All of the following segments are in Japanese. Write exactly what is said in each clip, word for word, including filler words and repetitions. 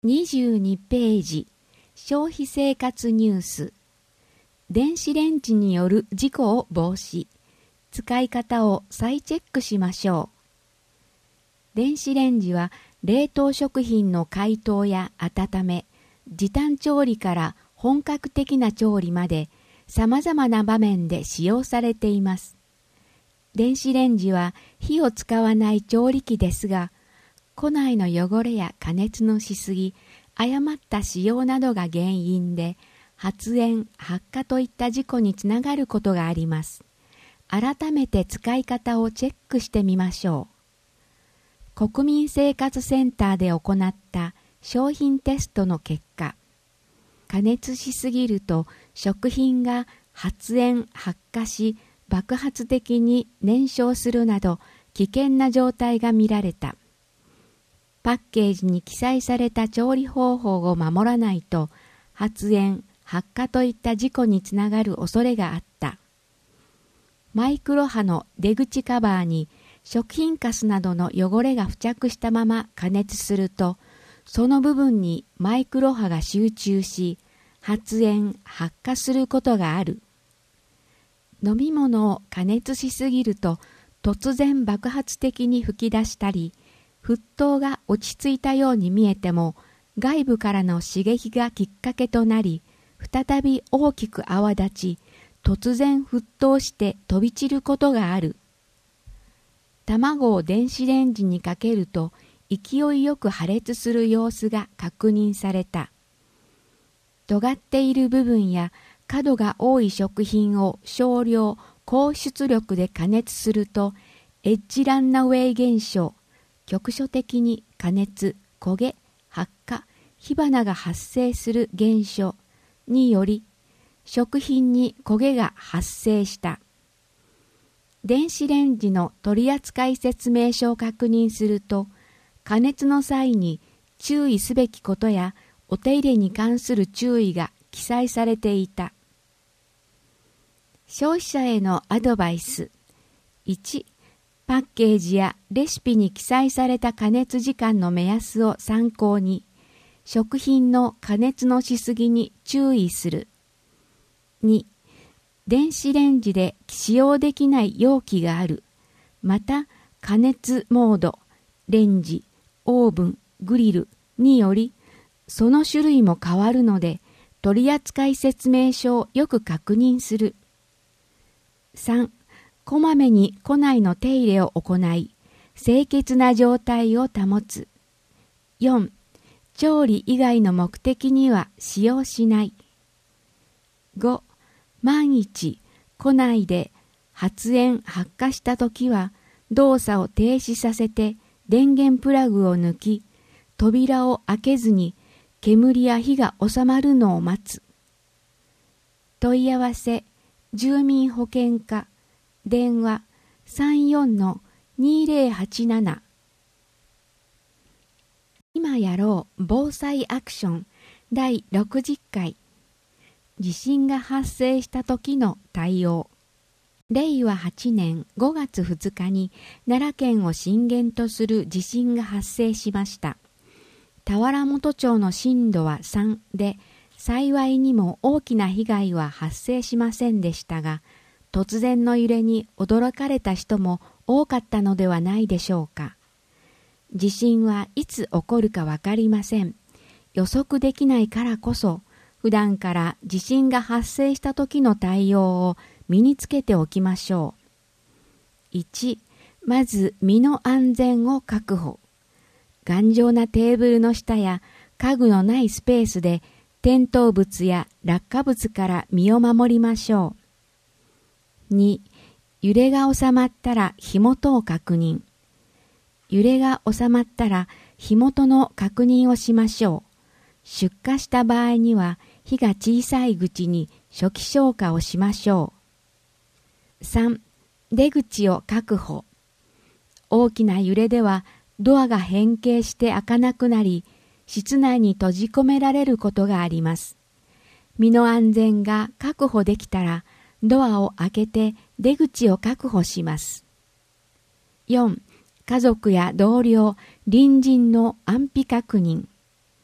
にじゅうにページ、消費生活ニュース。電子レンジによる事故を防止。使い方を再チェックしましょう。電子レンジは冷凍食品の解凍や温め、時短調理から本格的な調理まで様々な場面で使用されています。電子レンジは火を使わない調理器ですが、庫内の汚れや加熱のしすぎ、誤った使用などが原因で発煙・発火といった事故につながることがあります。改めて使い方をチェックしてみましょう。国民生活センターで行った商品テストの結果、加熱しすぎると食品が発煙・発火し爆発的に燃焼するなど危険な状態が見られた。パッケージに記載された調理方法を守らないと発煙・発火といった事故につながる恐れがあった。マイクロ波の出口カバーに食品カスなどの汚れが付着したまま加熱すると、その部分にマイクロ波が集中し、発煙・発火することがある。飲み物を加熱しすぎると突然爆発的に噴き出したり、沸騰が落ち着いたように見えても、外部からの刺激がきっかけとなり、再び大きく泡立ち、突然沸騰して飛び散ることがある。卵を電子レンジにかけると、勢いよく破裂する様子が確認された。尖っている部分や角が多い食品を少量、高出力で加熱すると、エッジランナウェイ現象、局所的に加熱、焦げ、発火、火花が発生する現象により、食品に焦げが発生した。電子レンジの取扱説明書を確認すると、加熱の際に注意すべきことやお手入れに関する注意が記載されていた。消費者へのアドバイス。いち、パッケージやレシピに記載された加熱時間の目安を参考に、食品の加熱のしすぎに注意する。に、電子レンジで使用できない容器がある。また、加熱モード、レンジ、オーブン、グリルにより、その種類も変わるので、取扱説明書をよく確認する。さん、こまめに庫内の手入れを行い、清潔な状態を保つ。よん、調理以外の目的には使用しない。ご、万一、庫内で発煙・発火したときは、動作を停止させて電源プラグを抜き、扉を開けずに煙や火が収まるのを待つ。問い合わせ、住民保険課、電話 さんよんのにぜろはちなな。今やろう防災アクションだいろくじゅっかい。地震が発生した時の対応。れいわはちねんごがつふつかに奈良県を震源とする地震が発生しました。田原本町の震度はさんで、幸いにも大きな被害は発生しませんでしたが、突然の揺れに驚かれた人も多かったのではないでしょうか。地震はいつ起こるかわかりません。予測できないからこそ、普段から地震が発生した時の対応を身につけておきましょう。いち、まず身の安全を確保。頑丈なテーブルの下や家具のないスペースで転倒物や落下物から身を守りましょう。に、揺れが収まったら火元を確認。揺れが収まったら火元の確認をしましょう。出火した場合には火が小さい口に初期消火をしましょう。さん、出口を確保。大きな揺れではドアが変形して開かなくなり、室内に閉じ込められることがあります。身の安全が確保できたら、ドアを開けて出口を確保します。よん、家族や同僚、隣人の安否確認。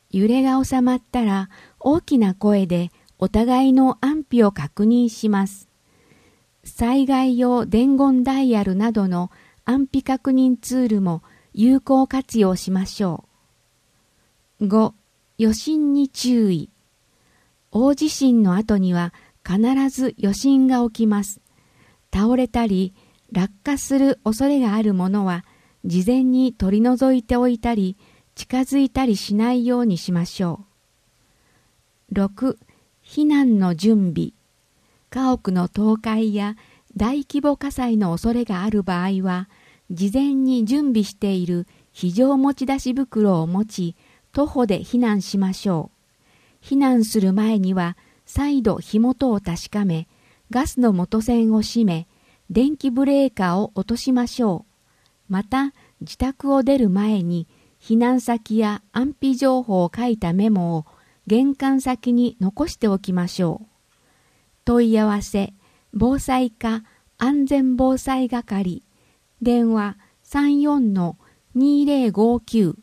揺れが収まったら大きな声でお互いの安否を確認します。災害用伝言ダイヤルなどの安否確認ツールも有効活用しましょう。ご. 余震に注意。大地震の後には必ず余震が起きます。倒れたり落下する恐れがあるものは事前に取り除いておいたり近づいたりしないようにしましょう。ろく. 避難の準備。家屋の倒壊や大規模火災の恐れがある場合は事前に準備している非常持ち出し袋を持ち徒歩で避難しましょう。避難する前には再度火元を確かめガスの元栓を閉め電気ブレーカーを落としましょう。また自宅を出る前に避難先や安否情報を書いたメモを玄関先に残しておきましょう。問い合わせ防災課安全防災係電話 さんよんのにぜろごきゅう。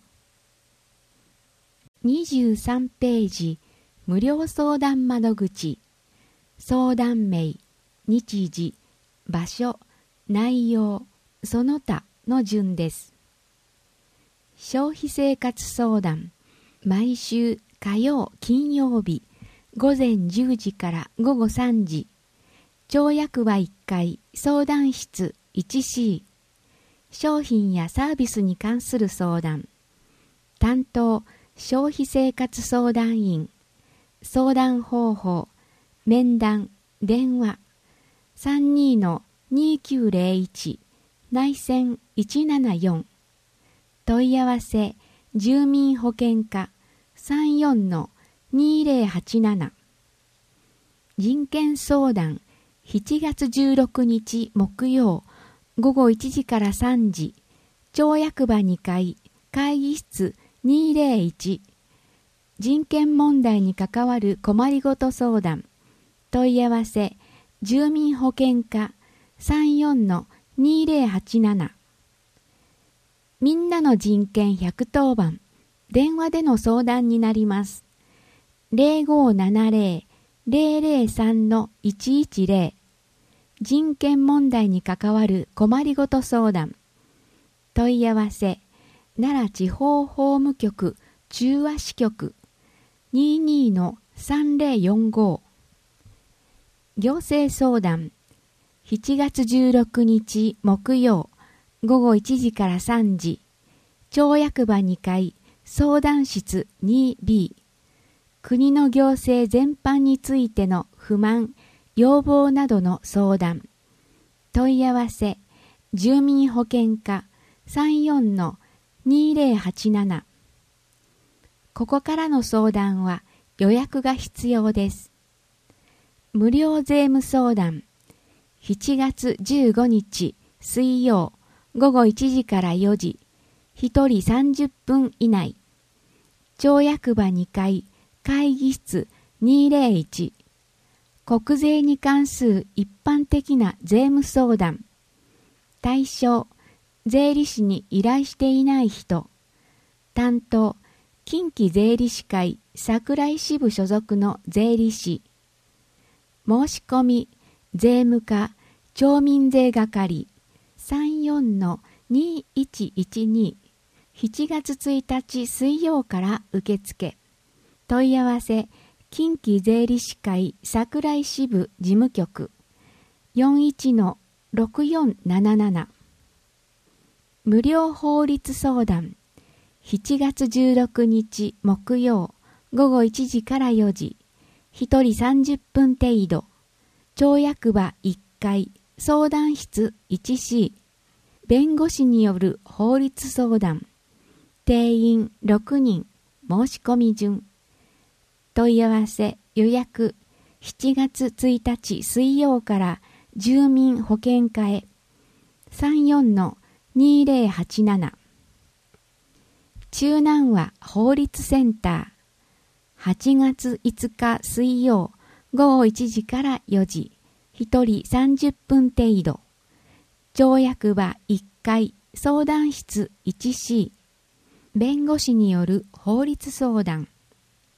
にじゅうさんページ無料相談窓口。相談名、日時、場所、内容、その他の順です。消費生活相談、毎週火曜金曜日午前じゅうじから午後さんじ。町役場いっかい相談室 いちシー。商品やサービスに関する相談。担当消費生活相談員。相談方法、面談、電話 さんにのにきゅうぜろいち 内線いちななよん。問い合わせ住民保険課 さんよんのにぜろはちなな。人権相談しちがつじゅうろくにち木曜午後いちじからさんじ。町役場にかい会議室にぜろいち。人権問題に関わる困りごと相談。問い合わせ住民保険課 さんよんのにぜろはちなな。みんなの人権ひゃくとおばん電話での相談になります。ぜろごななぜろ ぜろぜろさんのいちいちぜろ。人権問題に関わる困りごと相談。問い合わせ奈良地方法務局中和支局 にじゅうにのさんぜろよんご。行政相談しちがつじゅうろくにち木曜午後いちじからさんじ。町役場にかい相談室 にビー。国の行政全般についての不満、要望などの相談。問い合わせ住民保険課 さんよんのにぜろはちなな。ここからの相談は予約が必要です。無料税務相談しちがつじゅうごにち水曜午後いちじからよじ。ひとりさんじゅっぷん以内。町役場にかい会議室にぜろいち。国税に関する一般的な税務相談。対象、税理士に依頼していない人。担当、近畿税理士会桜井支部所属の税理士。申し込み、税務課、町民税係 さんよんのにいちいちに。しちがつついたち水曜から受付。問い合わせ近畿税理士会桜井支部事務局 よんいちのろくよんなななな。無料法律相談しちがつじゅうろくにち木曜午後いちじからよじ。ひとりさんじゅっぷん程度。町役場いっかい相談室 いちシー。弁護士による法律相談。定員ろくにん。申し込み順。問い合わせ予約しちがつついたち水曜から住民保険課へ さんよんのにぜろはちなな。中南和法律センターはちがついつか水曜午後いちじからよじ。ひとりさんじゅっぷん程度。町役場いっかい相談室 いちシー。弁護士による法律相談。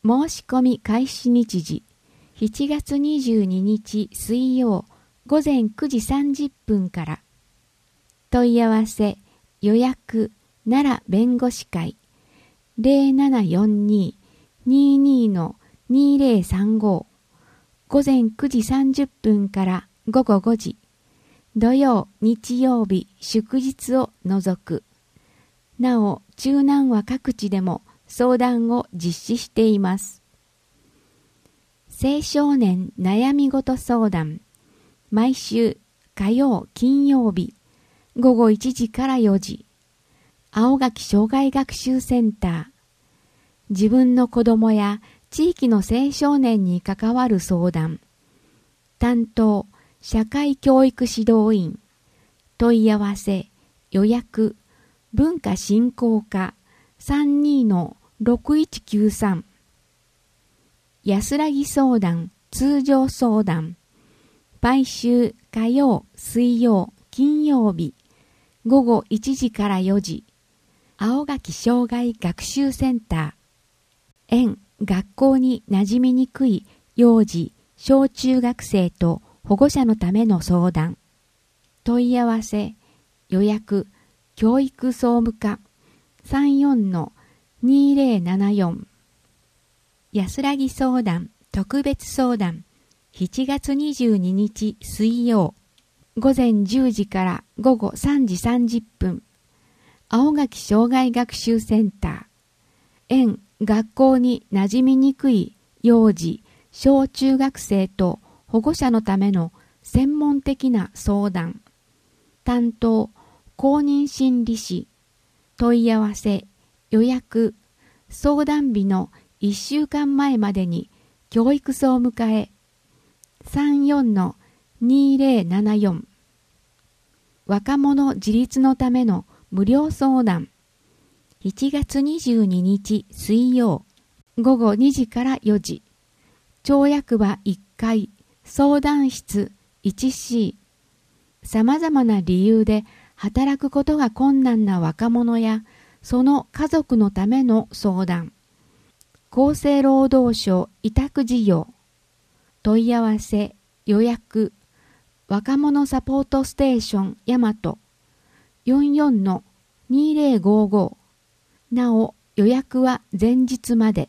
申し込み開始日時、しちがつにじゅうににち水曜午前くじさんじゅっぷんから。問い合わせ、予約、奈良弁護士会、ゼロななよんに にーにー のにーぜろさんご、午前くじさんじゅっぷんから午後ごじ、土曜、日曜日、祝日を除く。なお、中南は各地でも相談を実施しています。青少年悩み事相談、毎週火曜、金曜日、午後いちじからよじ、青垣障害学習センター。自分の子供や地域の青少年に関わる相談。担当、社会教育指導員。問い合わせ、予約、文化振興課 さんにーのろくいちきゅうさん。安らぎ相談、通常相談。毎週火曜、水曜、金曜日、午後いちじからよじ。青垣障害学習センター。園、学校に馴染みにくい幼児、小中学生と保護者のための相談。問い合わせ、予約、教育総務課 さんよんのにーぜろななよん。安らぎ相談、特別相談、しちがつにじゅうににち水曜、午前じゅうじから午後さんじさんじゅっぷん。青垣障害学習センター。園、学校に馴染みにくい幼児、小中学生と保護者のための専門的な相談。担当、公認心理師。問い合わせ、予約、相談日のいっしゅうかんまえまでに教育総務課へ。さんよんのにーぜろななよん。若者自立のための無料相談。しちがつにじゅうににち水曜、午後にじからよじ。町役場いっかい、相談室 いちシー。様々な理由で働くことが困難な若者やその家族のための相談。厚生労働省委託事業。問い合わせ、予約、若者サポートステーション大和 よんよんのにーぜろごご。なお、予約は前日まで。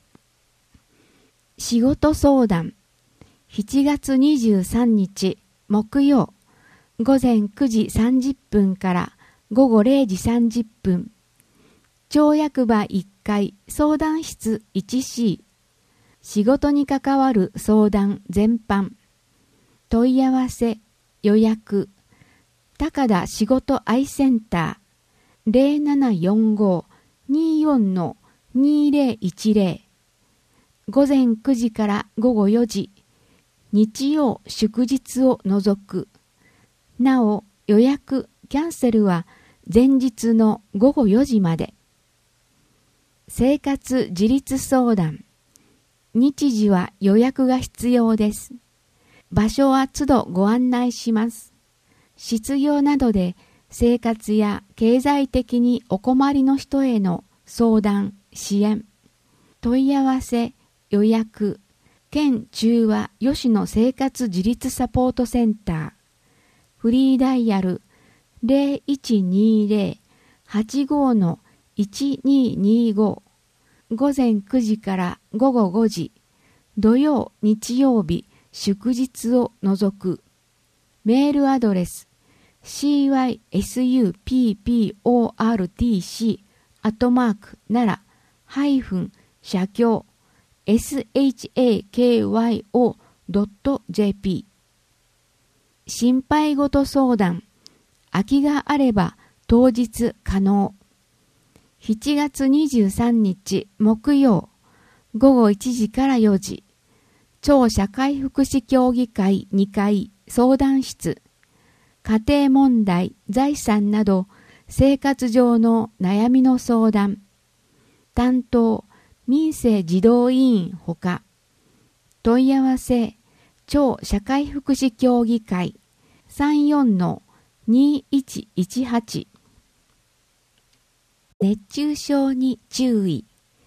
仕事相談。しちがつにじゅうさんにち木曜、午前くじさんじゅっぷんから午後れいじさんじゅっぷん。町役場いっかい相談室 いちシー。仕事に関わる相談全般。問い合わせ、予約、高田仕事愛センター ゼロななよんご にーよんのにーぜろいちぜろ。午前くじから午後よじ。日曜祝日を除く。なお、予約、キャンセルは前日の午後よじまで。生活自立相談。日時は予約が必要です。場所は都度ご案内します。失業などで生活や経済的にお困りの人への相談、支援。問い合わせ、予約、県中和吉野生活自立サポートセンター。フリーダイヤル ゼロいちにーぜろ はちご のいちにーにーご。午前くじから午後ごじ。土曜、日曜日、祝日を除く。メールアドレス シーワイエスユーピーピーオーアールティーシー アットマーク奈良ハイフン社協 エスエイチエーケーワイオードットジェーピー。 心配事相談。空きがあれば当日可能。しちがつにじゅうさんにち木曜、午後いちじからよじ。町社会福祉協議会にかい相談室。家庭問題、財産など生活上の悩みの相談。担当、民生児童委員ほか。問い合わせ、町社会福祉協議会 さんよんのにいちいちはち。熱中症に注意。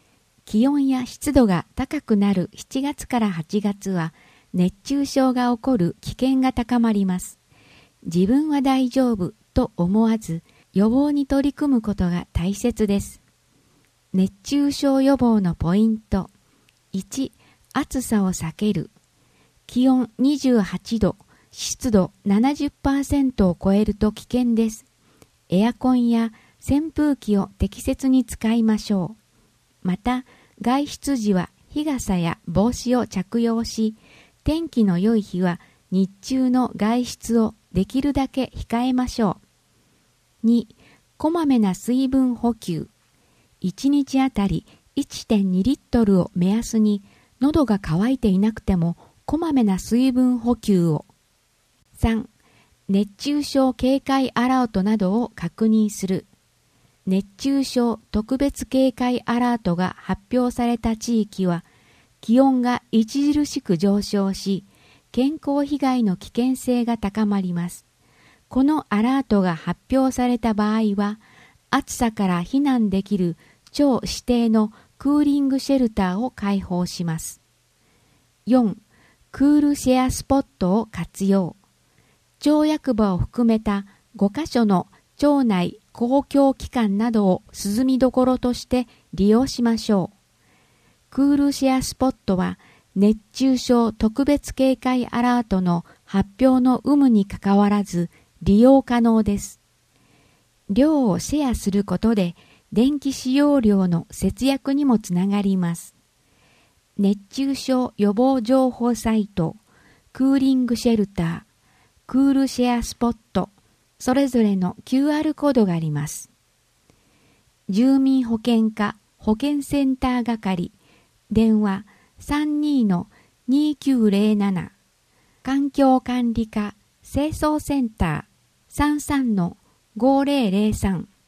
気温や湿度が高くなるしちがつからはちがつは熱中症が起こる危険が高まります。自分は大丈夫と思わず予防に取り組むことが大切です。熱中症予防のポイント。いち、暑さを避ける。気温にじゅうはちど、湿度 ななじゅっパーセント を超えると危険です。エアコンや扇風機を適切に使いましょう。また、外出時は日傘や帽子を着用し、天気の良い日は日中の外出をできるだけ控えましょう。に、こまめな水分補給。いちにちあたり いってんにリットルを目安に、喉が渇いていなくてもこまめな水分補給を。さん、熱中症警戒アラートなどを確認する。熱中症特別警戒アラートが発表された地域は、気温が著しく上昇し、健康被害の危険性が高まります。このアラートが発表された場合は、暑さから避難できる町指定のクーリングシェルターを開放します。よん、クールシェアスポットを活用。町役場を含めたごカ所の町内公共機関などを涼みどころとして利用しましょう。クールシェアスポットは熱中症特別警戒アラートの発表の有無にかかわらず利用可能です。量をシェアすることで電気使用量の節約にもつながります。熱中症予防情報サイト、クーリングシェルター、クールシェアスポット、それぞれの キューアール コードがあります。住民保健課保健センター係、電話 さんにーのにきゅうぜろなな、環境管理課清掃センター さんさんのごぜろぜろさん、